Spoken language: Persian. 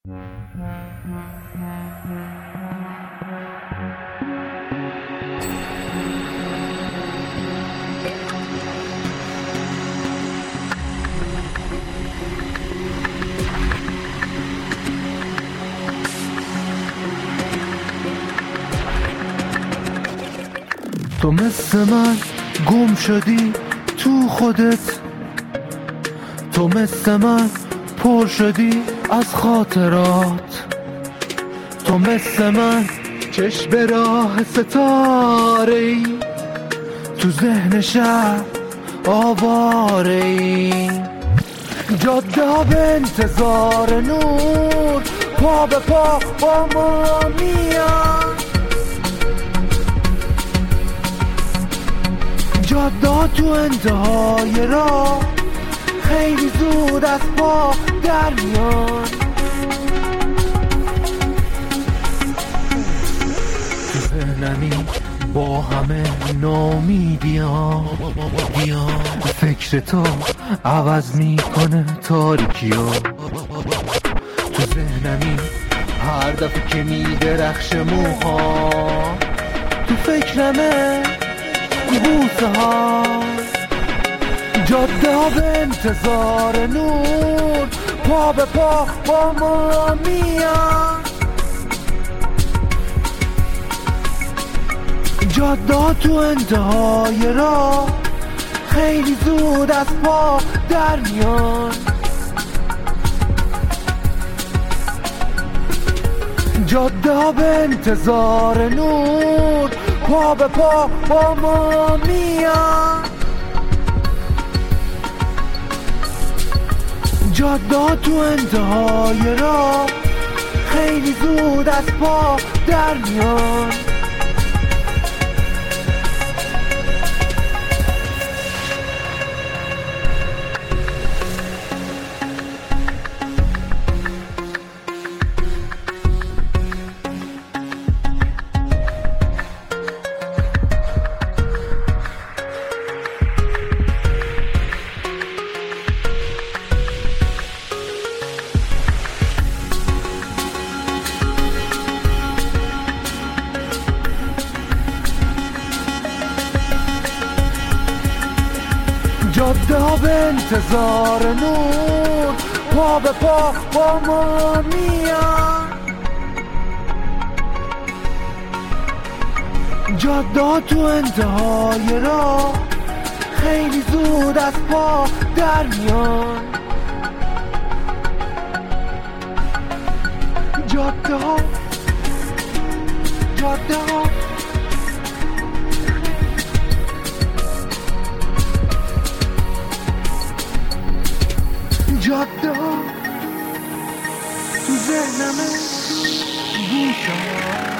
تو مثل من گم شدی تو خودت، تو مثل من پر شدی از خاطرات، تو مثل من چشم به راه ستاره ای، تو ذهن شب آواره ای. جاده به انتظار نور، پا به پا با ما میان، جاده تو انتهای راه خیلی زود از پا در میان. تو ذهنمی با همه نامیدیان، فکر تو عوض میکنه تاریکیو. تو ذهنمی هر دفعه که میدرخشه موها، تو فکرمه بوسه ها. جاده به انتظار نور، پا به پا با ما میان، جاده تو انتهای راه خیلی زود از پا در میان. جاده به انتظار نور، پا به پا با ما میان، جاده تو انتهای راه خیلی زود از پا در میان. جاده به انتظار نور، پا به پا با ما میان، جاده تو انتهای راه خیلی زود از پا در میان. جاده ها جاده ها تو ذهنمه گوشم.